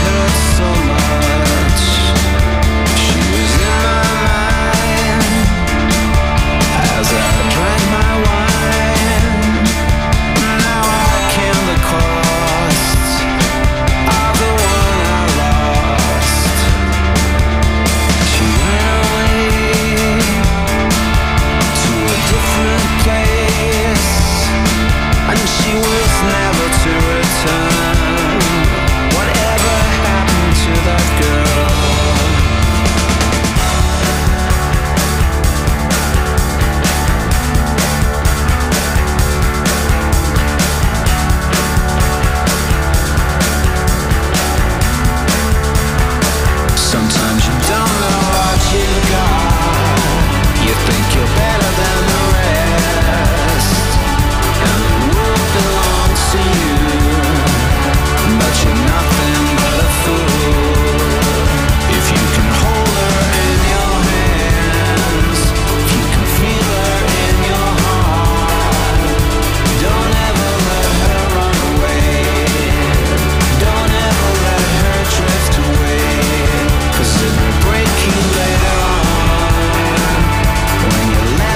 hurt so much. She was in my mind as I drank my wine. Now I count the cost of the one I lost. She went away to a different place, and she was never to return. Whatever happened to that girl? Sometimes you don't know what you got. You think you're better than the rest, and the world belongs to you, but you're nothing but a fool. If you can hold her in your hands, if you can feel her in your heart, don't ever let her run away. Don't ever let her drift away, 'cause it will break you later on when you let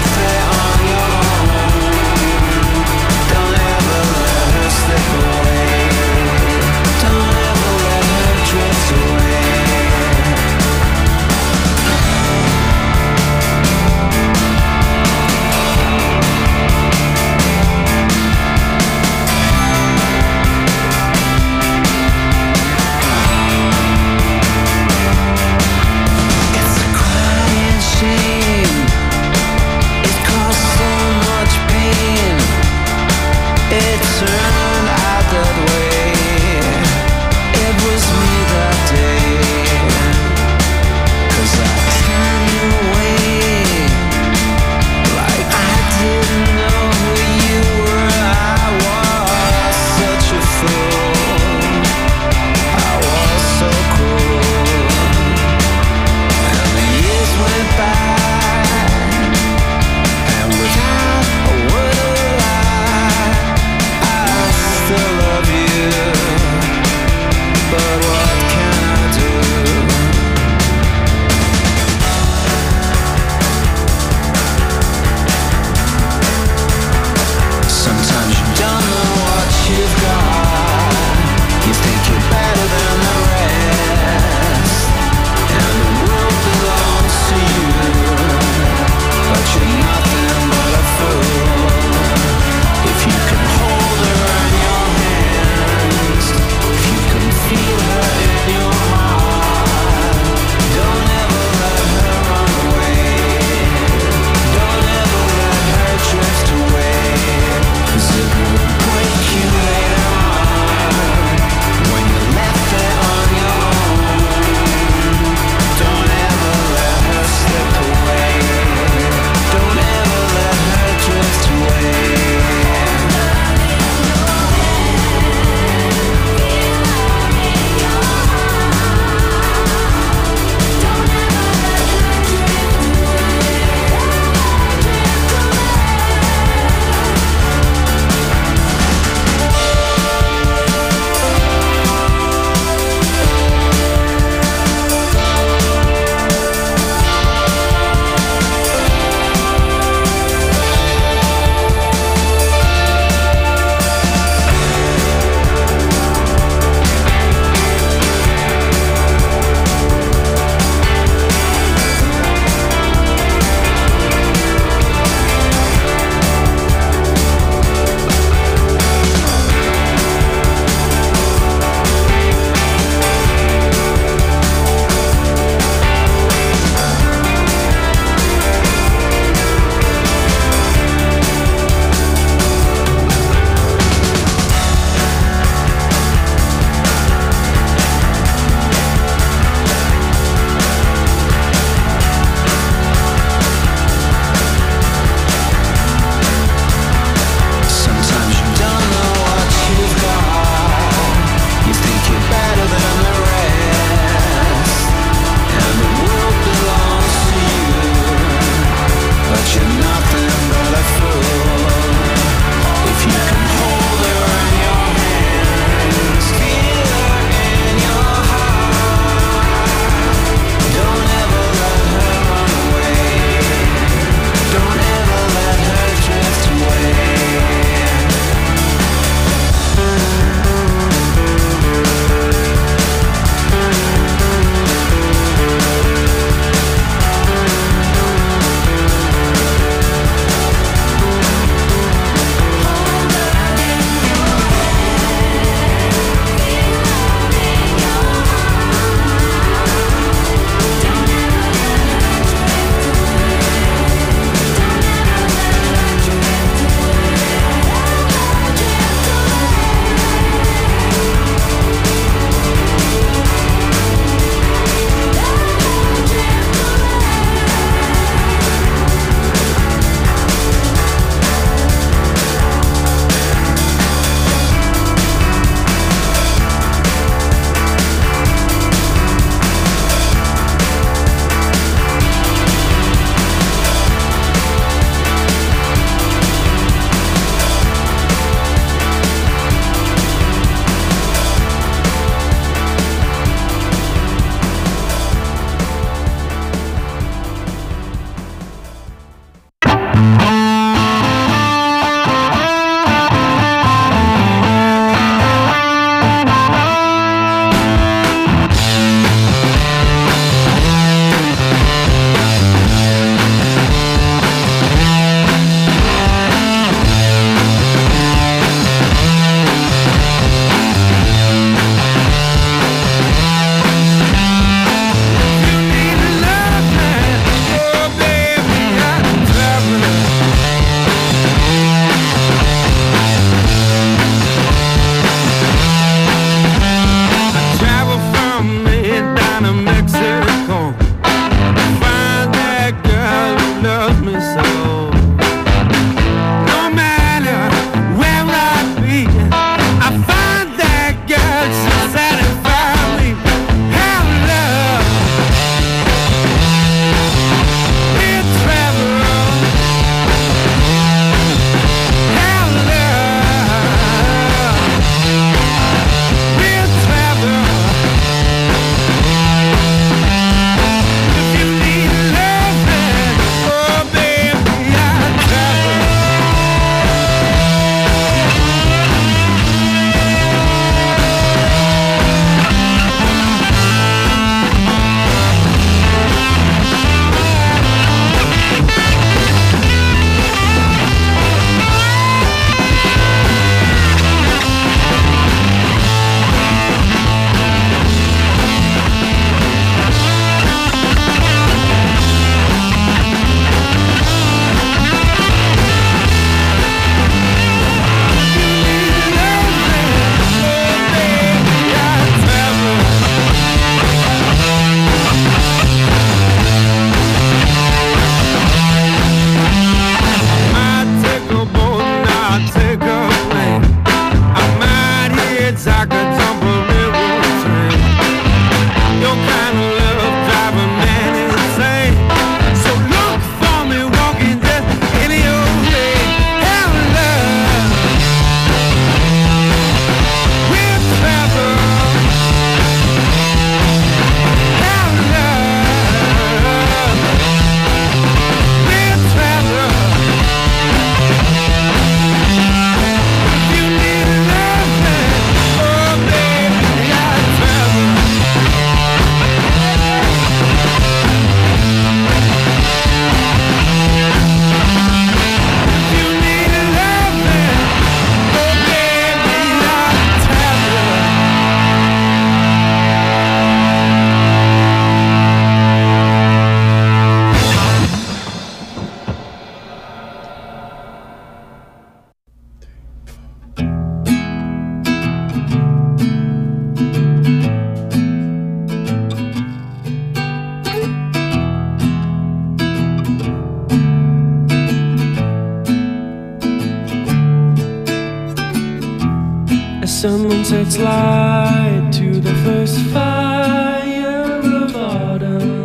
sunsets light to the first fire of autumn.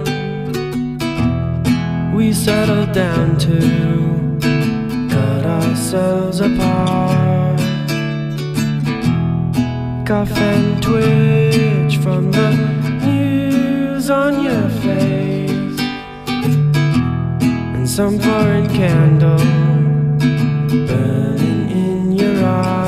We settled down to cut ourselves apart. Cough and twitch from the news on your face, and some foreign candle burning in your eyes.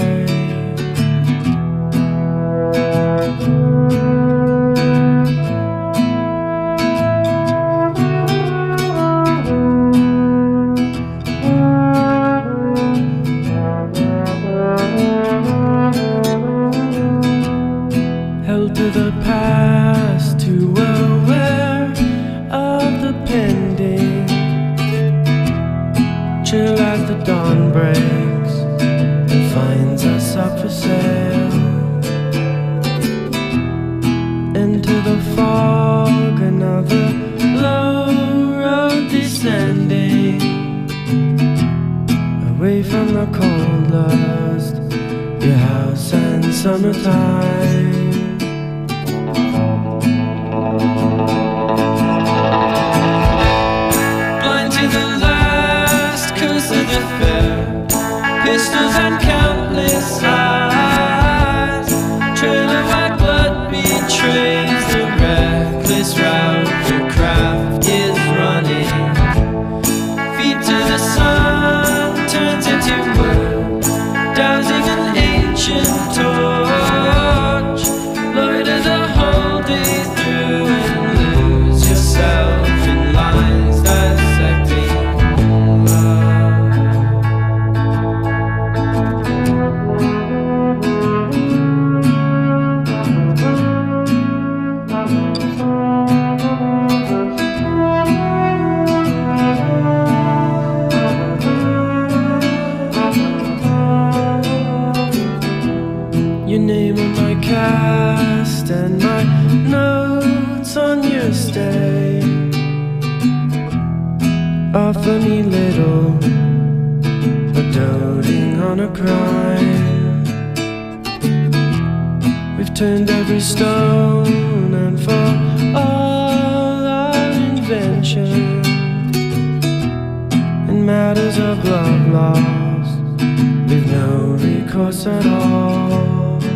Held to the past, too aware of the pending. Chill as the dawn breaks and finds us up for sale. Into the fog, another low road descending, away from the cold lust, your house and summertime. Blind to the last curse of the fair, pistols and countless eyes. Trail of white blood betrays the reckless route your craft is running. Feet to the sun turns into wood, dousing an ancient torch. Loiter the whole day through and lose yourself in lines dissecting love. Your name on my cast and my notes on your stay offer me little, but doting on a crime. We've turned every stone, and for all our invention in matters of love lost, we've no recourse at all.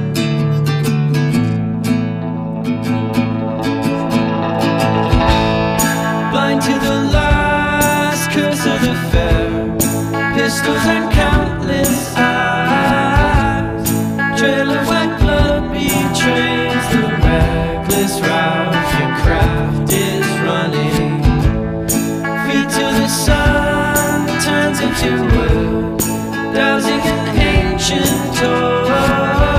Blind to the last curse of the fair, pistols and countless eyes. Trail of white blood betrays the reckless route your craft is running. Feet to the sun turns into wood, dousing an ancient torch.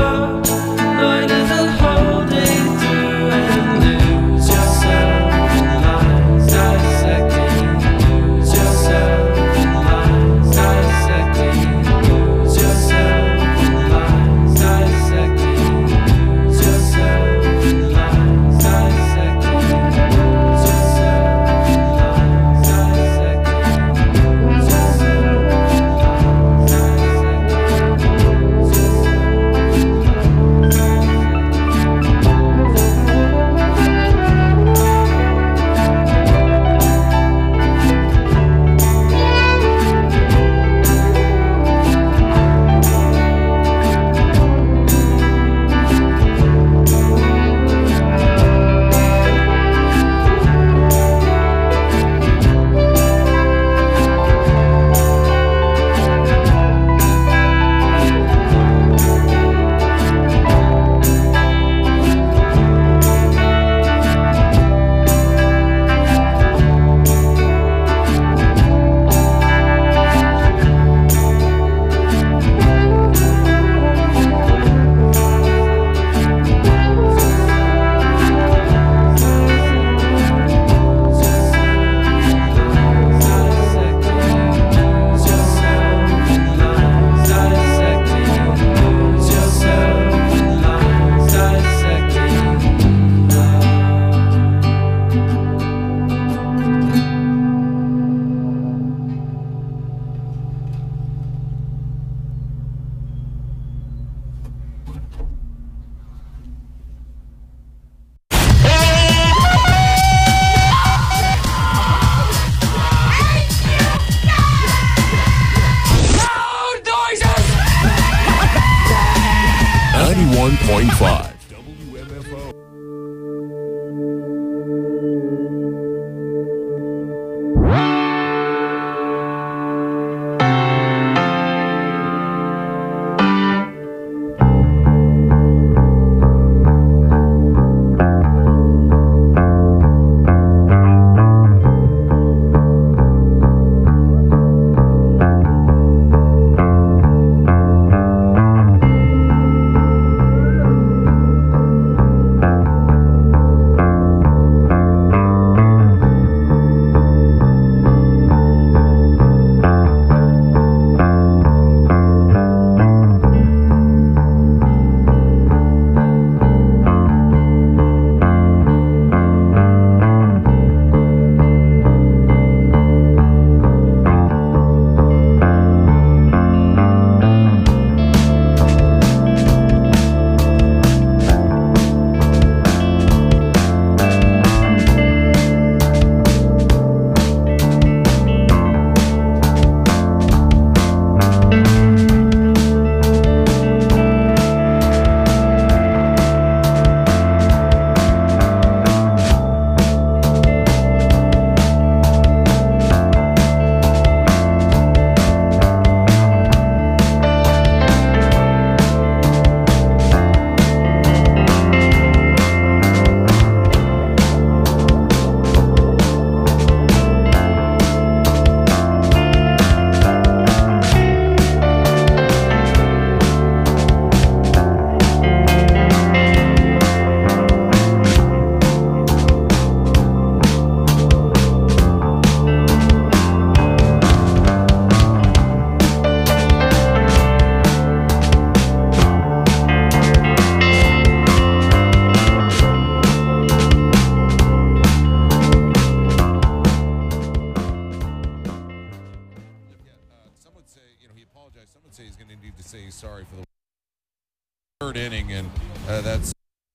inning, and that's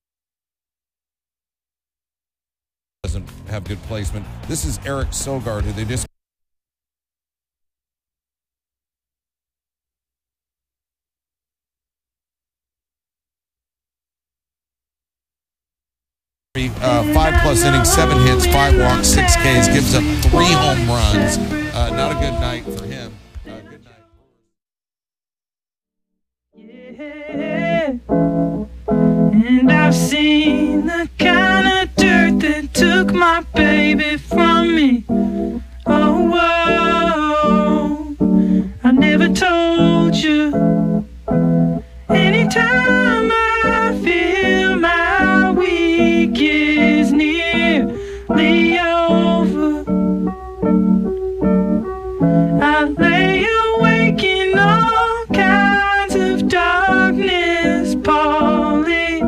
doesn't have good placement. This is Eric Sogard, who they just 5+ innings, 7 hits, 5 walks, 6 Ks, gives up 3 home runs. Not a good night for him. Good night. Yeah. And I've seen the kind of dirt that took my baby from me. Oh, whoa, I never told you. Anytime I feel my week is nearly over, I lay awake in all kinds of darkness, Polly.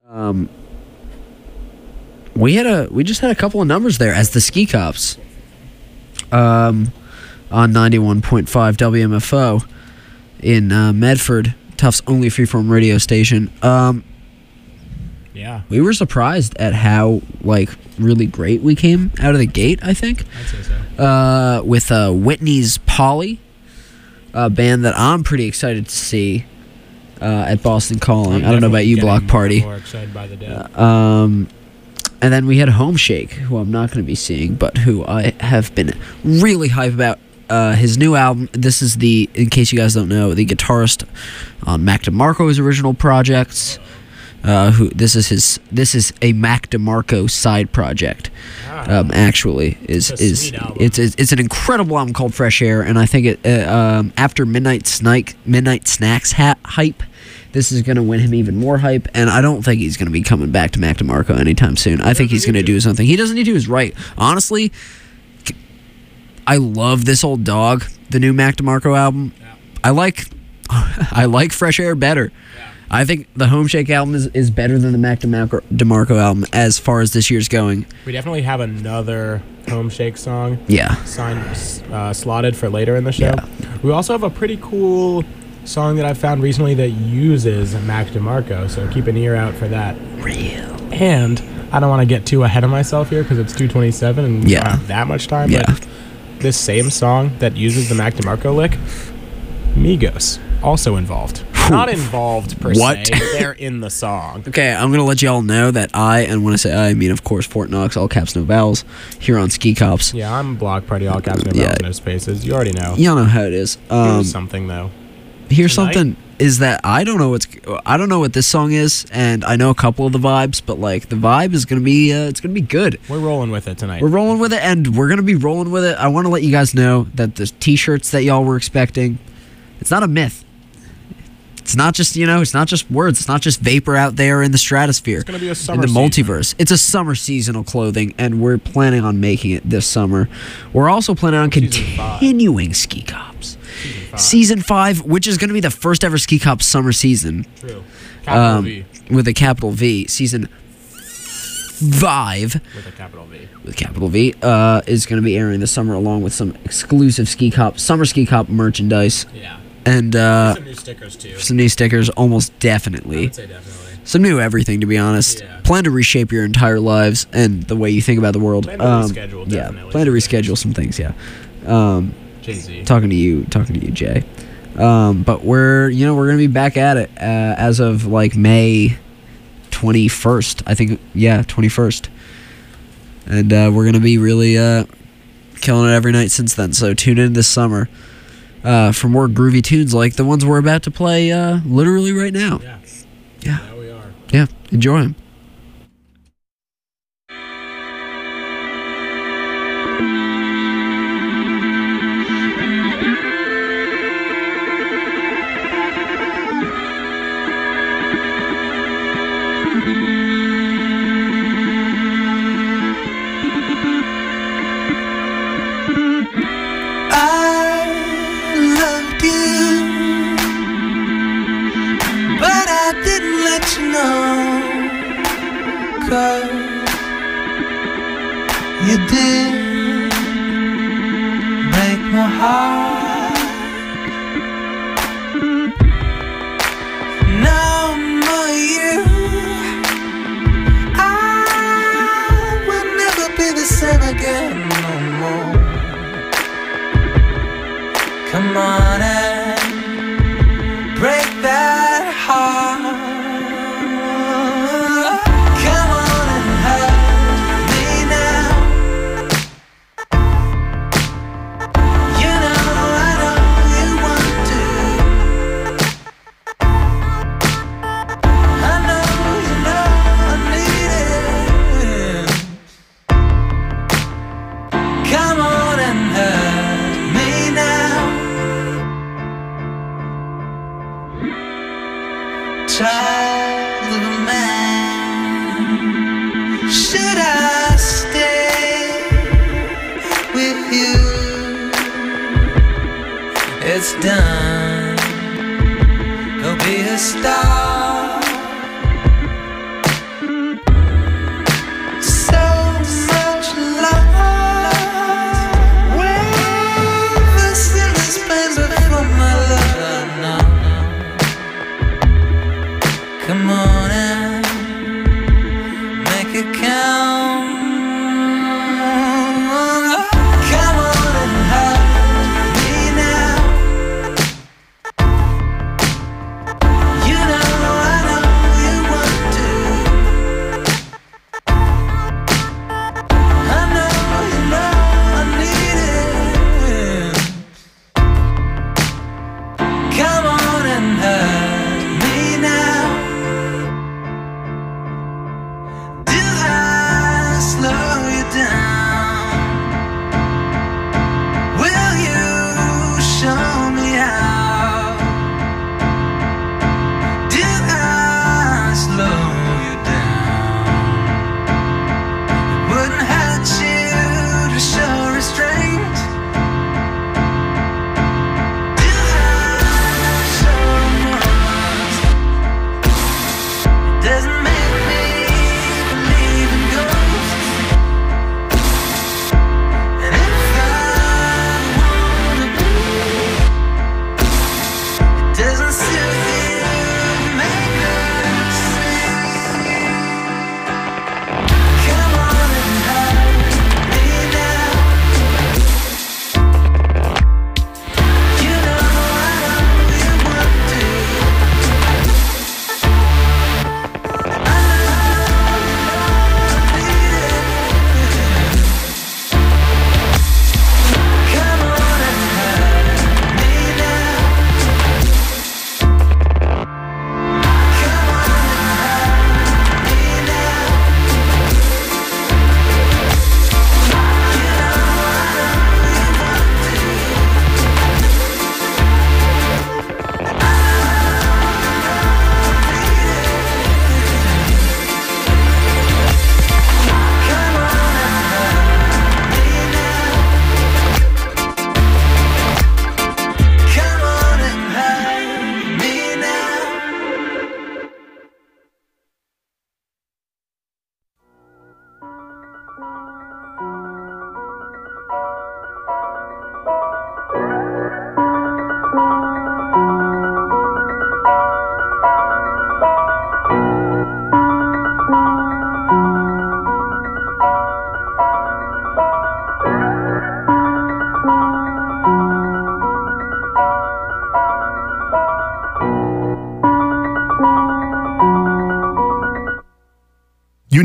We just had a couple of numbers there as the Ski Cops on 91.5 WMFO in Medford, Tufts' only freeform radio station. Yeah, we were surprised at how really great we came out of the gate, I think. I'd say so. With Whitney's Polly, a band that I'm pretty excited to see at Boston Calling. I don't know about you, Block Party. More excited by the day. And then we had Home Shake, who I'm not going to be seeing, but who I have been really hype about. His new album. This is in case you guys don't know, the guitarist on Mac DeMarco's original projects. This is a Mac DeMarco side project. Actually, it's an incredible album called Fresh Air, and I think after Midnight Snacks hype, this is going to win him even more hype, and I don't think he's going to be coming back to Mac DeMarco anytime soon. I think he's going to do something. He doesn't need to. Is right. Honestly, I love This Old Dog, the new Mac DeMarco album. Yeah. I like Fresh Air better. Yeah. I think the Home Shake album is better than the Mac DeMarco album as far as this year's going. We definitely have another Home Shake song. Yeah. Slotted for later in the show. Yeah. We also have a pretty cool song that I found recently that uses Mac DeMarco, so keep an ear out for that. Real. And I don't want to get too ahead of myself here because it's 2:27 and we don't have that much time. Yeah. But this same song that uses the Mac DeMarco lick, Migos also involved. Not involved per se. They're in the song. Okay, I'm going to let y'all know that and when I say I mean, of course, Fort Knox, all caps, no vowels, here on Ski Cops. Yeah, I'm Block Party, all caps, no vowels, no spaces. You already know. Y'all know how it is. Here's something, though. Here's something is that I don't know what this song is, and I know a couple of the vibes, but the vibe is going to be it's going to be good. We're rolling with it tonight. We're rolling with it, and we're going to be rolling with it. I want to let you guys know that the t-shirts that y'all were expecting, it's not a myth. It's not just, it's not just words. It's not just vapor out there in the stratosphere. It's going to be a summer in the multiverse. It's a summer seasonal clothing, and we're planning on making it this summer. We're also planning on continuing Ski Cops. Season 5, which is going to be the first ever Ski Cops summer season. True. Capital V. With a capital V. Season 5. With a capital V. With capital V. Is going to be airing this summer along with some exclusive summer Ski Cop merchandise. Yeah. And some new stickers, too. Some new stickers, almost definitely. I would say definitely. Some new everything, to be honest. Yeah. Plan to reshape your entire lives and the way you think about the world. Plan to reschedule, definitely. Yeah, plan to reschedule some things, yeah. Jay-Z. Talking to you, Jay. But we're going to be back at it as of, May 21st. I think, 21st. And we're going to be really killing it every night since then. So tune in this summer. For more groovy tunes like the ones we're about to play literally right now. Yeah. Yeah. There we are. Yeah. Enjoy them. You did break my heart. Now I'm you. I will never be the same again no more. Come on and break that heart. Child of a man, should I stay with you? It's done, go be a star.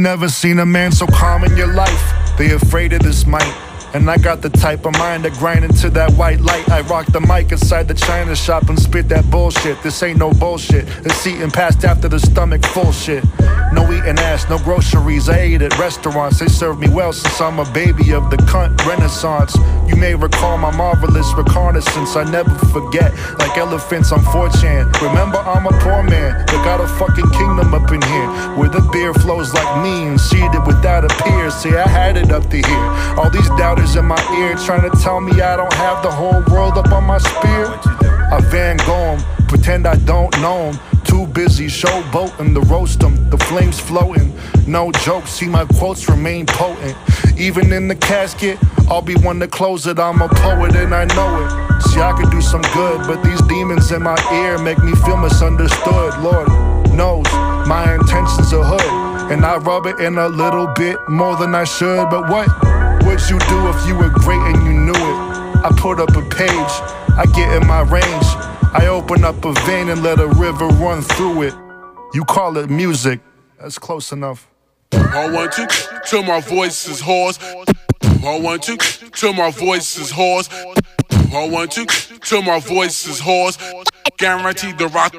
never seen a man so calm in your life. They afraid of this mic. And I got the type of mind to grind into that white light. I rock the mic inside the china shop and spit that bullshit. This ain't no bullshit. It's eating past after the stomach full shit. No eating ass, no groceries. I ate at restaurants. They serve me well since I'm a baby of the cunt renaissance. You may recall my marvelous reconnaissance. I never forget, like elephants on 4chan. Remember, I'm a poor man, but got a fucking kingdom up in here, where the beer flows like me and seated without a peer. See, I had it up to here. All these doubters in my ear trying to tell me I don't have the whole world up on my spear. I Van Gogh 'em, pretend I don't know 'em. Too busy showboating to roast 'em, the flames floating. No joke, see my quotes remain potent. Even in the casket, I'll be one to close it. I'm a poet and I know it. See, I could do some good, but these demons in my ear make me feel misunderstood. Lord knows my intentions are hood, and I rub it in a little bit more than I should. But what would you do if you were great and you knew it? I put up a page, I get in my range, I open up a vein and let a river run through it. You call it music, that's close enough. I want you till my voice is hoarse. I want you till my voice is hoarse. I want you till my voice is hoarse. Guaranteed to rock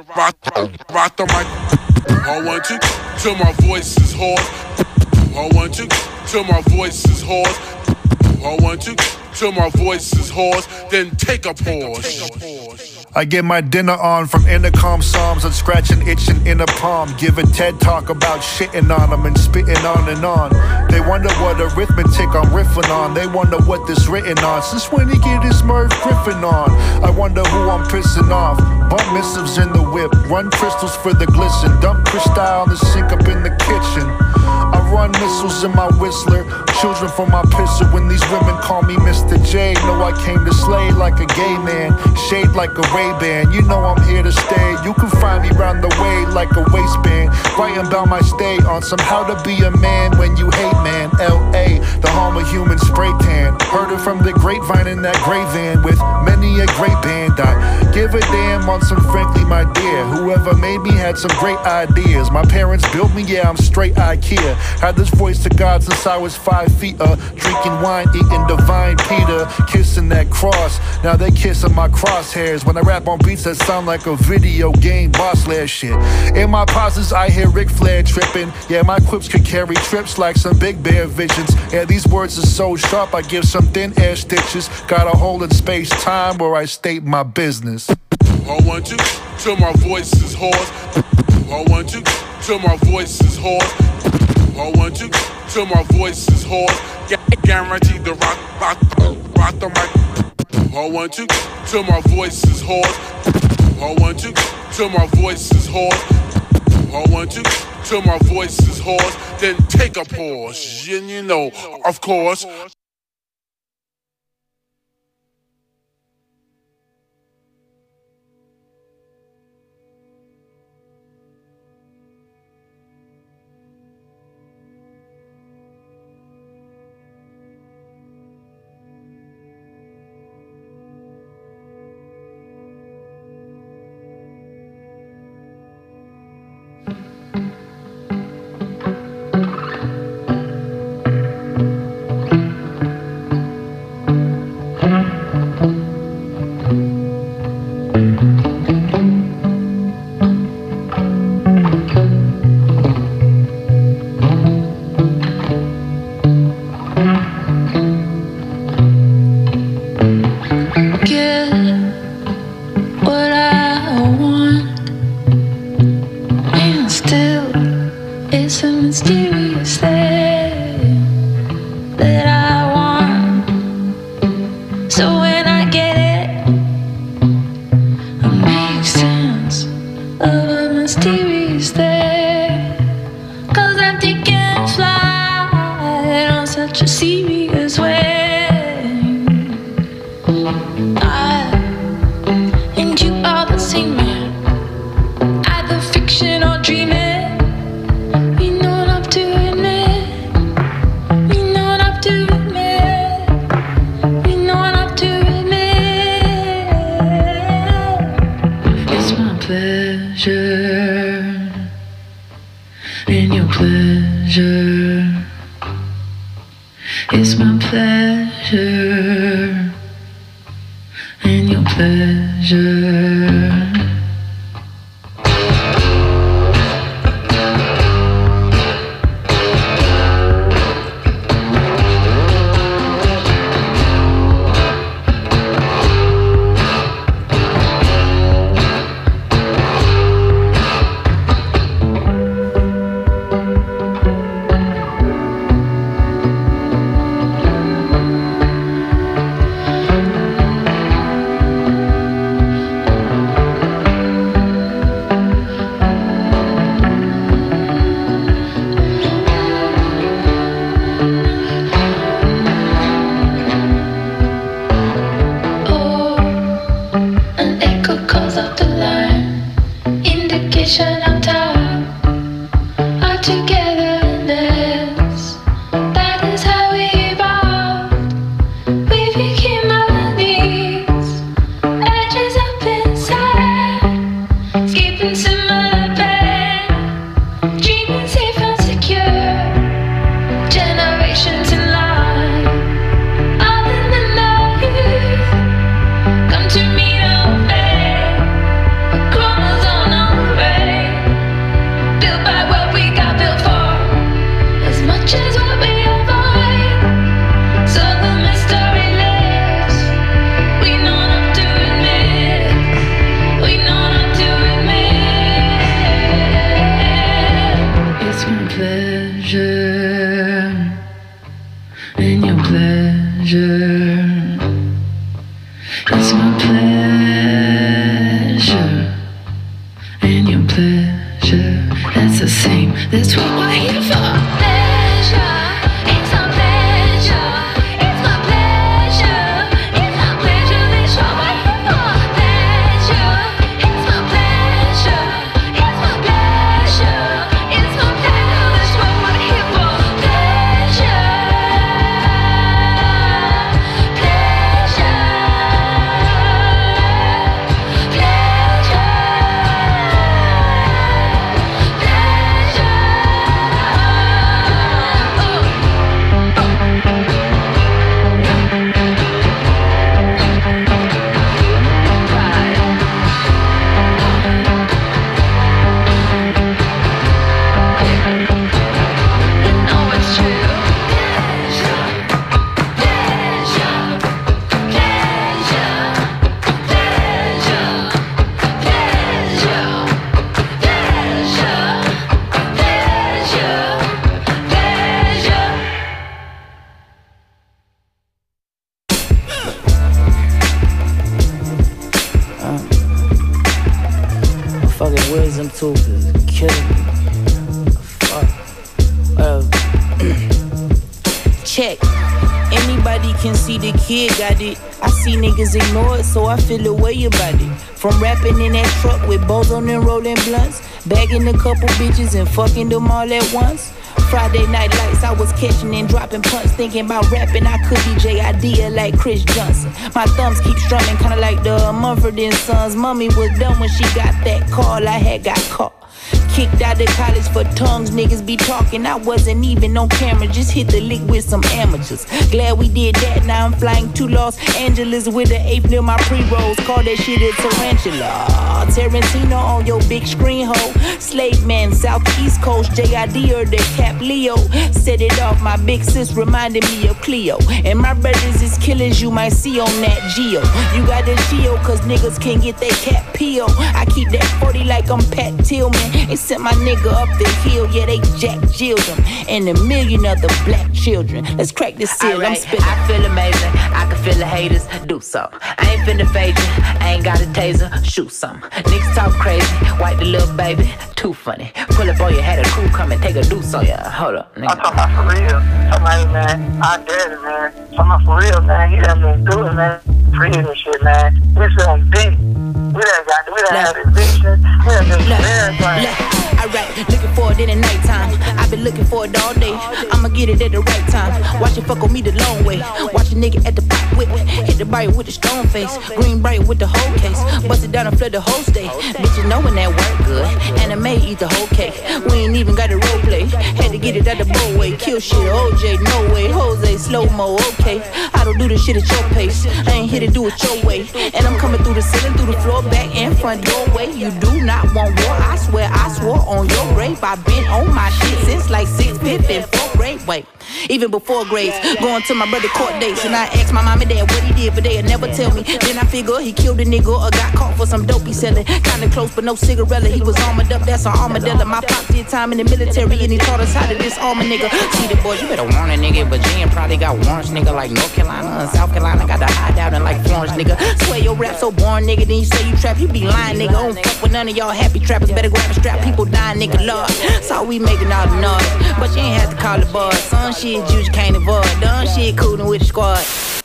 the mic. I want you till my voice is hoarse. I want you till my voice is hoarse. I want you till my voice is hoarse. Then take a pause. I get my dinner on from intercom psalms and scratching itching in a palm. Give a TED talk about shitting on them and spitting on and on. They wonder what arithmetic I'm riffing on. They wonder what this written on. Since when he get his Merv Griffin on? I wonder who I'm pissing off. Bump missives in the whip, run crystals for the glisten. Dump crystal in the sink up in the kitchen. I run missiles in my whistler, children from my pisser. When these women call me Mr. J, know I came to slay like a gay man, shade like a Ray-Ban. You know I'm here to stay. You can find me round the way like a waistband, writing about my stay on some how to be a man when you hate man. L.A., the home of human spray tan. Heard it from the grapevine in that gray van with many a great band. I give a damn on some frankly, my dear. Whoever made me had some great ideas. My parents built me, yeah, I'm straight IKEA. Had this voice to God since I was 5 feet, drinking wine, eating divine Peter, kissing that cross. Now they kissing my crosshairs when I rap on beats that sound like a video game boss lair shit. In my pauses I hear Ric Flair tripping. Yeah, my quips could carry trips like some Big Bear visions. Yeah, these words are so sharp I give some thin air stitches. Got a hole in space-time where I state my business. I want you till my voice is hoarse. I want you till my voice is hoarse. I want you till my voice is hoarse. Guaranteed to rock the mic. I want you till my voice is hoarse. I want you till my voice is hoarse. I want you till my voice is hoarse. Then take a pause. And you know, of course. pleasure and your pleasure. Check. Anybody can see the kid got it. I see niggas ignore it, so I feel a way about it. From rapping in that truck with Bozo and rolling blunts, bagging a couple bitches and fucking them all at once. Friday night lights, I was catching and dropping punts, thinking about rapping. I could be J.I.D. like Chris Johnson. My thumbs keep strumming, kinda like the Mumford & Sons. Mommy was dumb when she got that call. I had got caught. Kicked out of college for tongues, niggas be talking. I wasn't even on camera, just hit the lick with some amateurs. Glad we did that, now I'm flying to Los Angeles with the 8th near my pre-rolls. Call that shit a tarantula. Tarantino on your big screen, ho. Slave man, Southeast Coast, J.I.D. or the Cap Leo. Set it off, my big sis reminded me of Cleo. And my brothers is killers you might see on that Geo. You got the shield, cause niggas can't get that cat peel. I keep that 40 like I'm Pat Tillman. They sent my nigga up the hill, yeah, they Jack Jilled him. And a million other black children. Let's crack this seal, right, I'm spitting. I feel amazing, I can feel the haters, do something. I ain't finna fade you, I ain't got a taser, shoot something. Niggas talk crazy, white the little baby, too funny. Pull up on you, had a crew come and take a deuce on ya. Hold up, nigga. I'm talking about for real. Somebody, man, I dare it, man. Talking about for real, man. He done been through it, man. Free and shit, man. This on deep. We done had eviction. We done been everything. Alright, looking for it in the nighttime. I've been looking for it all day. I'ma get it at the right time. Watch it fuck on me the long way. Watch a nigga at the pop whip. Hit the bite with the stone face. Green bright with the whole case. Bust it down and flood the whole state. Bitches knowing that work good. Anime eat the whole cake. We ain't even got the role play. Had to get it out the bow way. Kill shit, OJ, no way. Jose, slow mo, okay. I don't do this shit at your pace. I ain't here to do it your way. And I'm coming through the ceiling, through the floor, back and front doorway. You do not want war. I swear I swore on your grave. I've been on my shit since like 6th, 5th, and 4th grade. Wait. Even before grades, going to my brother court dates. And I asked my mom and dad what he did, but they'd never tell me. Then I figure he killed a nigga or got caught for some dope he selling. Kinda close, but no cigarette. He was armored up, that's an armadillo. My pop did time in the military, and he taught us how to disarm a nigga. See the boys, you better warn a nigga. Virginia probably got warrants, nigga, like North Carolina and South Carolina. Got the hideout in like Florence, nigga. Swear your rap so boring, nigga. Then you say you trap, you be lying, nigga. Don't fuck with none of y'all happy trappers. Better grab a strap, people dying, nigga, Lord. So we making all the noise, but you ain't have to call the boys. Some shit you just can't avoid. Dumb shit coolin' with the squad.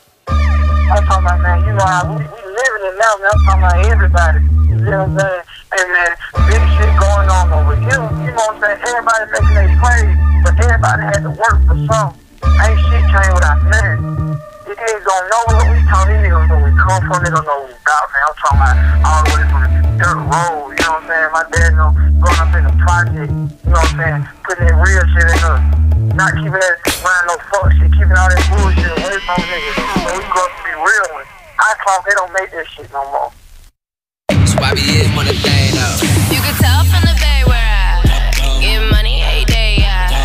I'm talking about, man, you know how we living it now, man. I'm talking about everybody. You know what I'm saying? Hey, man, big shit going on over here. You know what I'm saying? Everybody making their plays, but everybody had to work for something. Ain't shit changed without nothing. These niggas don't know what we talking. These niggas know where we come from. They don't know what we about, man. I'm talking about all the way from the dirt road. You know what I'm saying? My dad know growing up in the project. You know what I'm saying? Putting that real shit in us. Not keeping that around no fuck shit. Keeping all that bullshit away from niggas. So we grow up to be real ones. I thought they don't make that shit no more. Swabby is one of the thing though. You can tell from the bay where I get money every day.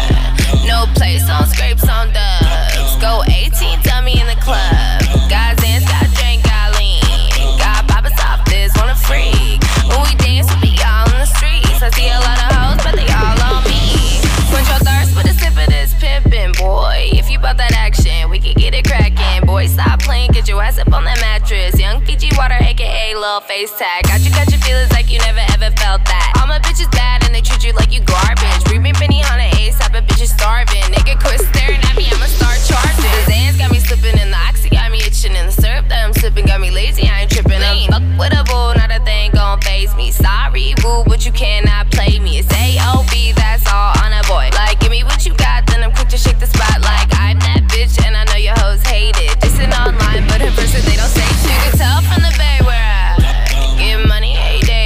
No place on scrapes on dubs. Go 18, dummy in the club. Got dance, got drink, got lean. Got poppin' off this, wanna freak. When we dance, we be all in the streets. I see a lot of hoes, but they all on me. Quench your thirst with a sip of this pimpin', boy. If you bout that action, we can get it crackin'. Boy, stop playing, get your ass up on that mattress. Young Fiji water, aka Lil Face Tag. Got your feelings like you never ever felt that. All my bitches bad and they treat you like you garbage. Read me Benny Hanna Ace, type of bitches starving. Nigga quit staring at me, I'ma start charging. The Zans got me slipping and the Oxy got me itching. And the syrup that I'm sipping got me lazy, I ain't tripping. I ain't fuck with a bull, not a thing gon' faze me. Sorry, boo, but you cannot play me. It's A.O.B., that's all on a boy. Like, give me what you got, then I'm quick to shake the spot. Like, I'm that bitch and I know your hoes hate it. Dissing online, but in person they don't say shit. You can tell from the bay where I get money every day.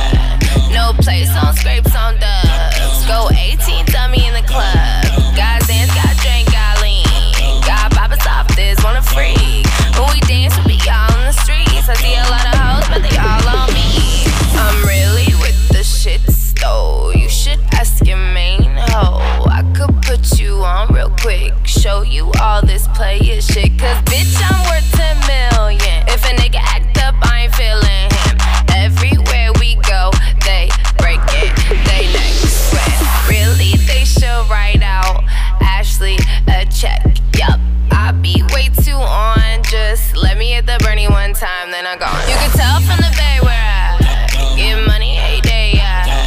No place on scrapes on dubs. Go 18, dummy in the club. Got dance, got drink, got lean. Got poppin' off this, wanna freak. When we dance, we be all in the streets. I see a lot of hoes, but they all on me. I'm really with the shits though. You should ask your main hoe. I could put you on real quick. Show you all this player shit. Cause bitch, I'm worth 10 million. If a nigga act up, I ain't feeling him. Everywhere we go, they break it, they next sweat. Really, they should write out Ashley a check. Yup, I be way too on. Just let me hit the Bernie one time, then I'm gone. You can tell from the bay where I get money every day.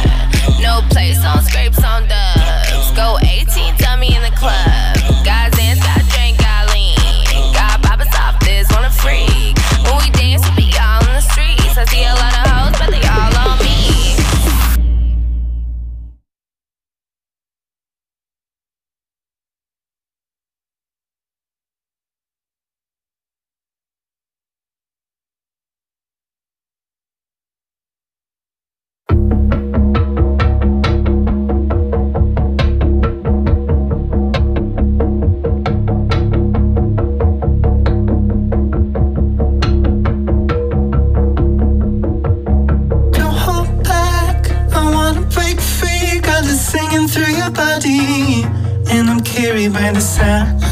No place on scrapes on dubs. Go 18, dummy in the club. Got dance, got drink, got lean. Got poppin' off this, wanna freak. When we dance, we be all in the streets. I see a lot of hoes, but they all on me. And I'm carried by the sound.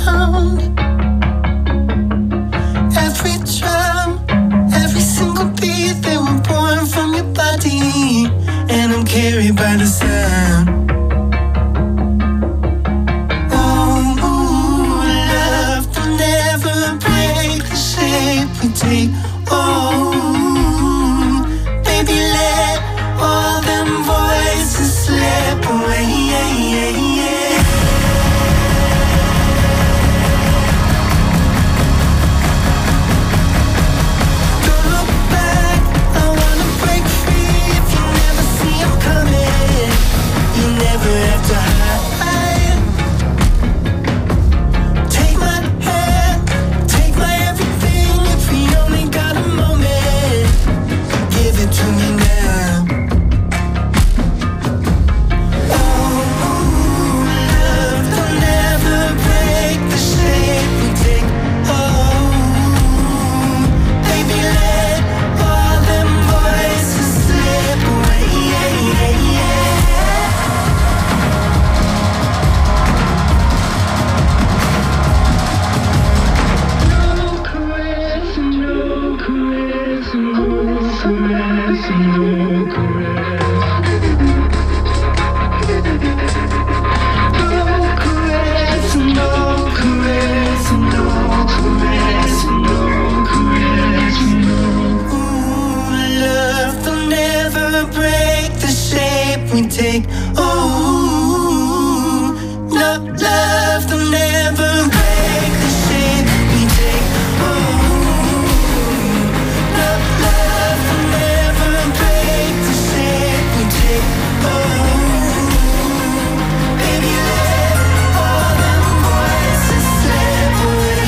Every drum, every single beat, they were born from your body. And I'm carried by the sound. Oh, love will never break the shape we take. Oh, baby, let all them voices slip away. Take my hand, take my everything. Love will never break the shape we take. Oh, no, love will never break the shape we take. Oh, no, love will never break the shape we take. Oh, baby, let all the voices slip away.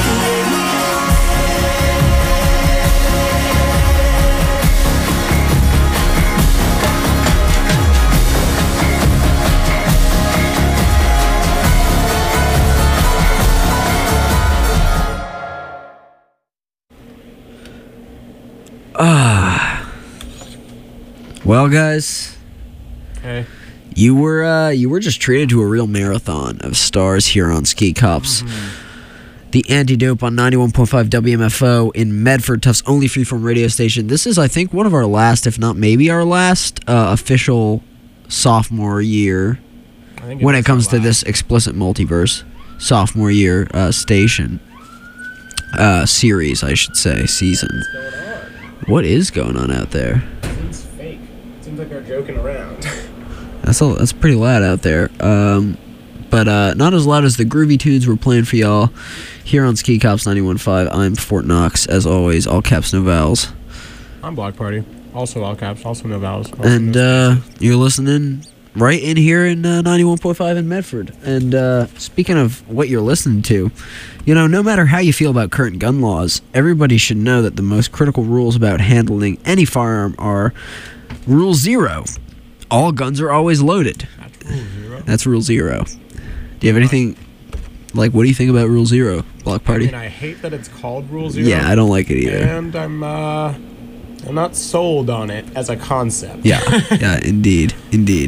Well, guys, Hey. you were just treated to a real marathon of stars here on Ski Cops. The Antidope on 91.5 WMFO in Medford, Tough's only freeform radio station. This is, I think, one of our last, if not maybe our last, official sophomore year when it comes to this explicit multiverse sophomore year station. Series, I should say, season. What is going on out there? It's fake. It seems like they're joking around. That's pretty loud out there. But not as loud as the groovy tunes we're playing for y'all here on Ski Cops 91.5. I'm Fort Knox, as always, all caps, no vowels. I'm Block Party. Also all caps, also no vowels. Also And no you're listening right in here in 91.5 in Medford. And speaking of what you're listening to, no matter how you feel about current gun laws, everybody should know that the most critical rules about handling any firearm are Rule 0. All guns are always loaded. That's Rule 0. Do you have anything, what do you think about Rule 0, Block Party? I mean, I hate that it's called Rule 0. Yeah, I don't like it either. And I'm not sold on it as a concept. Yeah, indeed.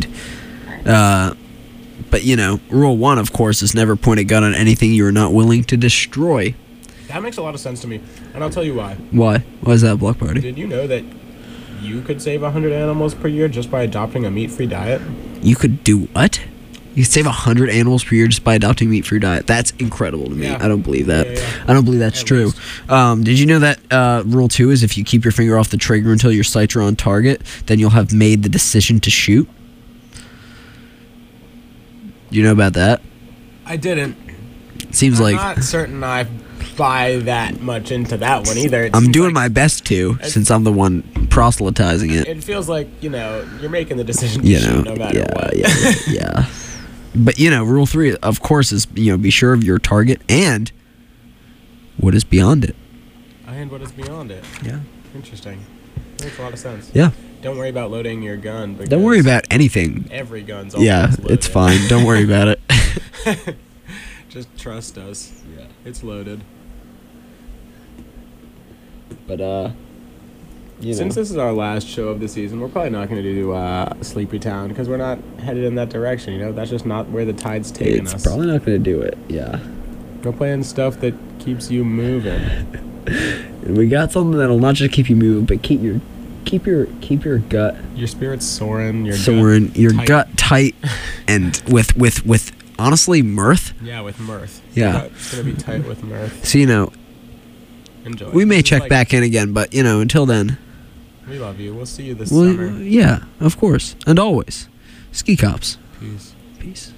But, Rule 1, of course, is never point a gun on anything you are not willing to destroy. That makes a lot of sense to me, and I'll tell you why. Why? Why is that, Block Party? Did you know that you could save 100 animals per year just by adopting a meat-free diet? You could do what? You could save 100 animals per year just by adopting a meat-free diet. That's incredible to me. Yeah. I don't believe that. Yeah. I don't believe that's true. Did you know that Rule 2 is if you keep your finger off the trigger until your sights are on target, then you'll have made the decision to shoot? Do you know about that? I didn't. Seems I'm like not certain I buy that much into that one either. It I'm seems doing like my best to, since I'm the one proselytizing it. It feels like, you're making the decision to shoot no matter what. Yeah. But, Rule 3, of course, is, be sure of your target and what is beyond it. And what is beyond it. Yeah. Interesting. That makes a lot of sense. Yeah. Don't worry about loading your gun. Don't worry about anything. Every gun's always loaded. It's fine. Don't worry about it. Just trust us. Yeah. It's loaded. But, Since this is our last show of the season, we're probably not going to do Sleepy Town because we're not headed in that direction. That's just not where the tide's taking us. It's probably not going to do it. Yeah. We're playing stuff that keeps you moving. And we got something that'll not just keep you moving, but keep your gut. Your spirit's soaring. Your gut tight, and with honestly mirth. Yeah, with mirth. Yeah. It's gonna be tight with mirth. So enjoy. We may check back in again, but until then. We love you. We'll see you this summer. Yeah, of course, and always. Ski Cops. Peace.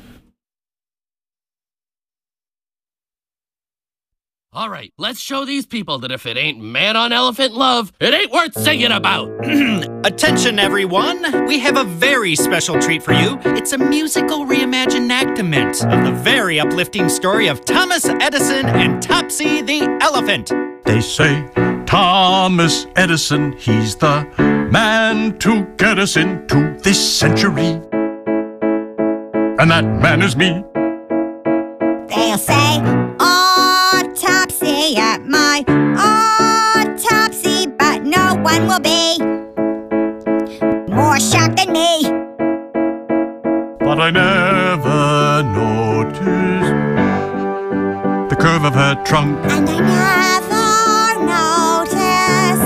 All right, let's show these people that if it ain't man on elephant love, it ain't worth singing about. Attention, everyone. We have a very special treat for you. It's a musical reimaginactament of the very uplifting story of Thomas Edison and Topsy the elephant. They say Thomas Edison, he's the man to get us into this century. And that man is me. They'll say, autopsy at my autopsy, but no one will be more shocked than me. But I never noticed the curve of her trunk. And I never noticed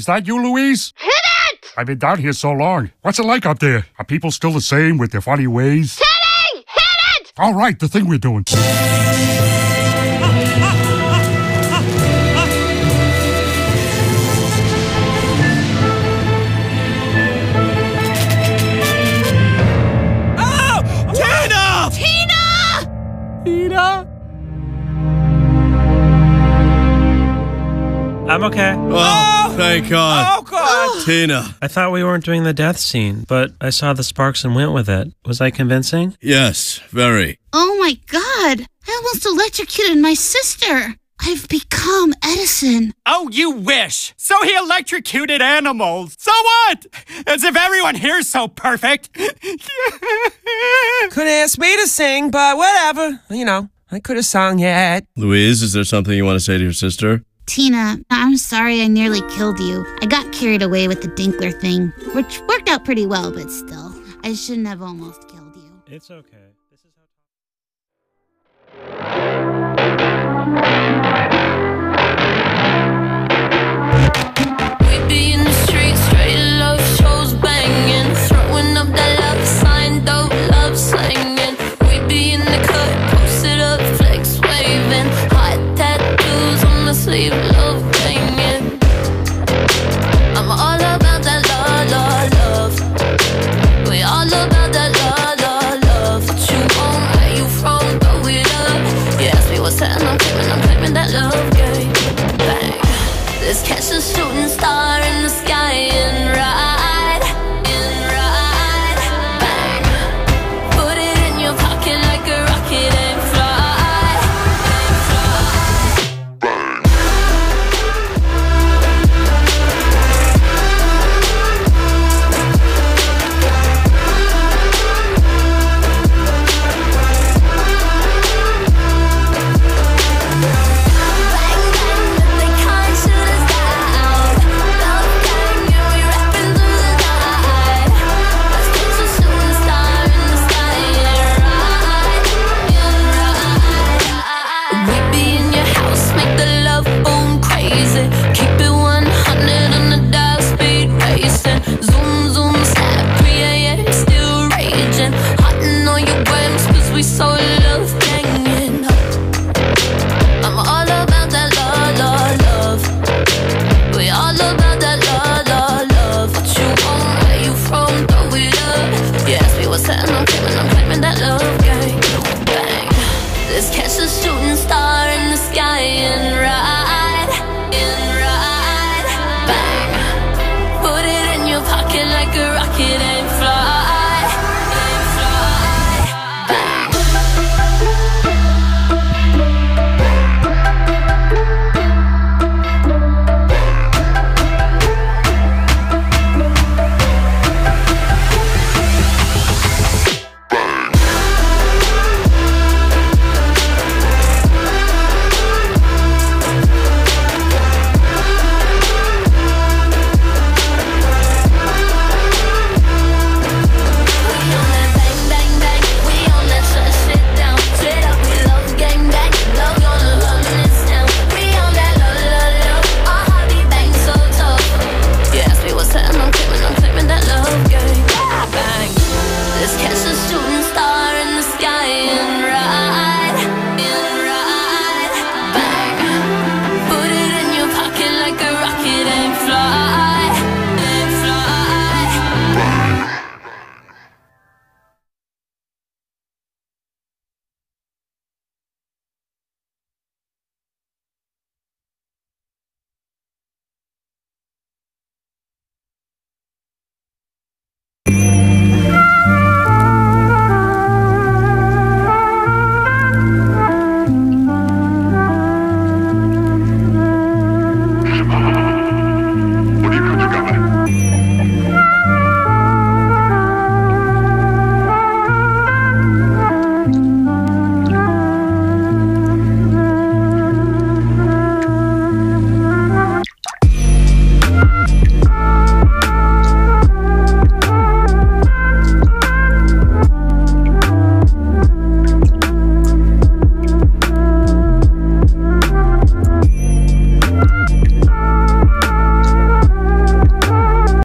that you, Louise? Hit it! I've been down here so long. What's it like up there? Are people still the same with their funny ways? Hitting! Hit it! All right, the thing we're doing. I'm okay. Oh, thank God. Oh, God. Tina. I thought we weren't doing the death scene, but I saw the sparks and went with it. Was I convincing? Yes, very. Oh my God. I almost electrocuted my sister. I've become Edison. Oh, you wish. So he electrocuted animals. So what? As if everyone here's so perfect. Couldn't ask me to sing, but whatever. You know, I could have sung yet. Louise, is there something you want to say to your sister? Tina, I'm sorry I nearly killed you. I got carried away with the Dinkler thing, which worked out pretty well, but still, I shouldn't have almost killed you. It's okay. This is how...